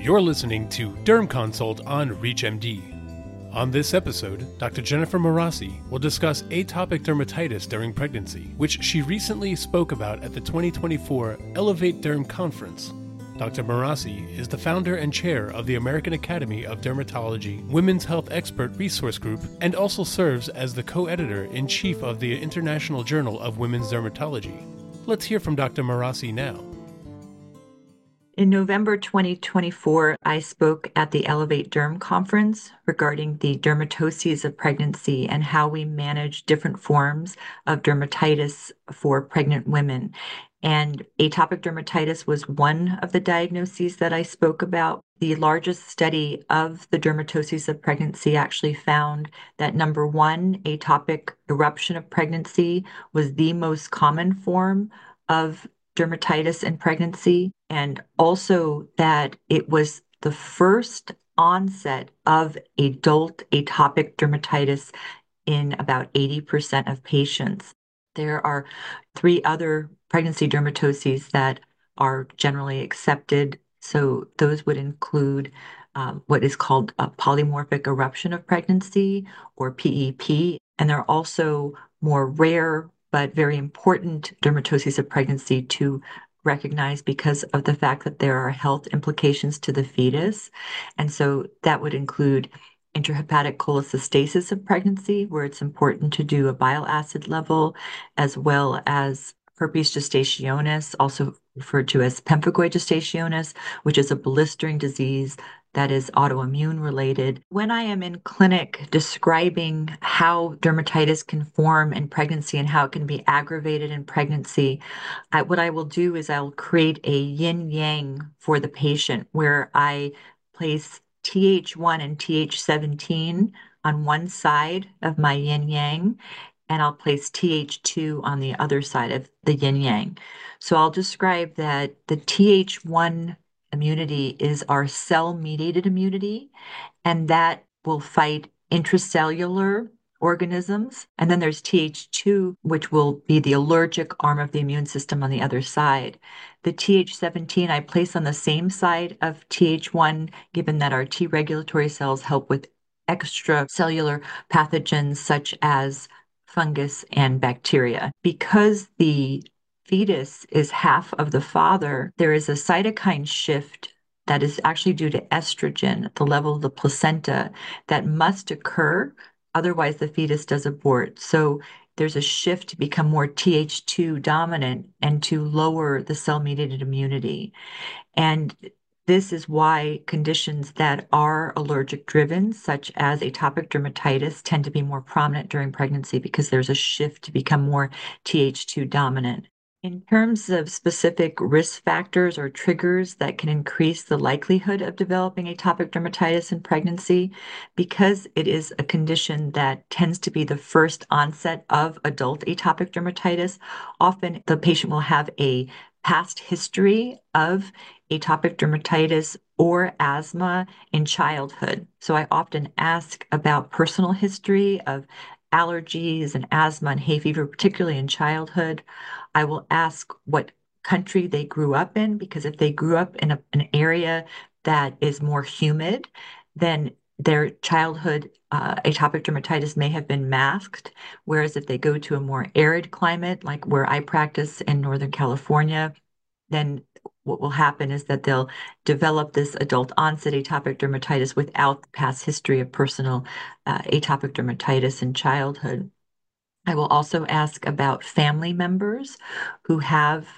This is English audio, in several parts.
You're listening to Derm Consult on ReachMD. On this episode, Dr. Jennifer Marassi will discuss atopic dermatitis during pregnancy, which she recently spoke about at the 2024 Elevate Derm Conference. Dr. Marassi is the founder and chair of the American Academy of Dermatology Women's Health Expert Resource Group and also serves as the co-editor-in-chief of the International Journal of Women's Dermatology. Let's hear from Dr. Marassi now. In November 2024, I spoke at the Elevate Derm Conference regarding the dermatoses of pregnancy and how we manage different forms of dermatitis for pregnant women. And atopic dermatitis was one of the diagnoses that I spoke about. The largest study of the dermatoses of pregnancy actually found that number one, atopic eruption of pregnancy was the most common form of dermatitis in pregnancy, and also that it was the first onset of adult atopic dermatitis in about 80% of patients. There are three other pregnancy dermatoses that are generally accepted. So those would include what is called a polymorphic eruption of pregnancy, or PEP, and there are also more rare but very important dermatoses of pregnancy to recognize because of the fact that there are health implications to the fetus. And so that would include intrahepatic cholecystasis of pregnancy, where it's important to do a bile acid level, as well as herpes gestationis, also referred to as pemphigoid gestationis, which is a blistering disease that is autoimmune related. When I am in clinic describing how dermatitis can form in pregnancy and how it can be aggravated in pregnancy, what I will do is I'll create a yin-yang for the patient where I place Th1 and Th17 on one side of my yin-yang, and I'll place Th2 on the other side of the yin-yang. So I'll describe that the Th1 immunity is our cell-mediated immunity, and that will fight intracellular organisms. And then there's Th2, which will be the allergic arm of the immune system on the other side. The Th17 I place on the same side of Th1, given that our T regulatory cells help with extracellular pathogens such as fungus and bacteria. Because the fetus is half of the father, there is a cytokine shift that is actually due to estrogen at the level of the placenta that must occur, otherwise the fetus does abort. So there's a shift to become more Th2 dominant and to lower the cell-mediated immunity. And this is why conditions that are allergic driven, such as atopic dermatitis, tend to be more prominent during pregnancy because there's a shift to become more Th2 dominant. In terms of specific risk factors or triggers that can increase the likelihood of developing atopic dermatitis in pregnancy, because it is a condition that tends to be the first onset of adult atopic dermatitis, often the patient will have a past history of atopic dermatitis or asthma in childhood. So I often ask about personal history of allergies and asthma and hay fever, particularly in childhood. I will ask what country they grew up in, because if they grew up in an area that is more humid, then their childhood atopic dermatitis may have been masked. Whereas if they go to a more arid climate, like where I practice in Northern California, then what will happen is that they'll develop this adult onset atopic dermatitis without the past history of personal atopic dermatitis in childhood. I will also ask about family members who have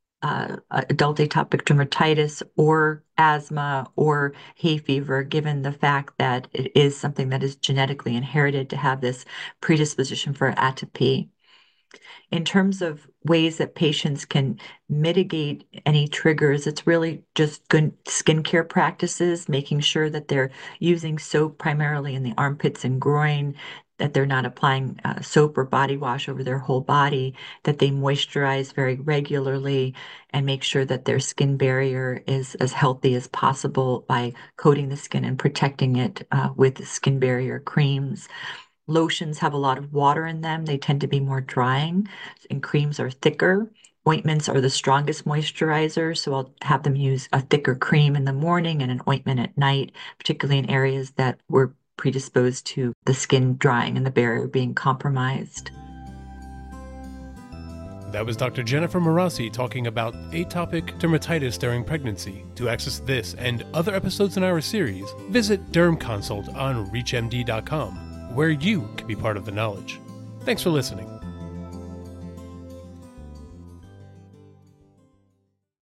adult atopic dermatitis or asthma or hay fever, given the fact that it is something that is genetically inherited to have this predisposition for atopy. In terms of ways that patients can mitigate any triggers, it's really just good skincare practices, making sure that they're using soap primarily in the armpits and groin, that they're not applying soap or body wash over their whole body, that they moisturize very regularly, and make sure that their skin barrier is as healthy as possible by coating the skin and protecting it with skin barrier creams. Lotions have a lot of water in them. They tend to be more drying, and creams are thicker. ointments are the strongest moisturizer, so I'll have them use a thicker cream in the morning and an ointment at night, particularly in areas that were predisposed to the skin drying and the barrier being compromised. That was Dr. Jennifer Marasi talking about atopic dermatitis during pregnancy. To access this and other episodes in our series, visit Derm Consult on ReachMD.com, where you can be part of the knowledge. Thanks for listening.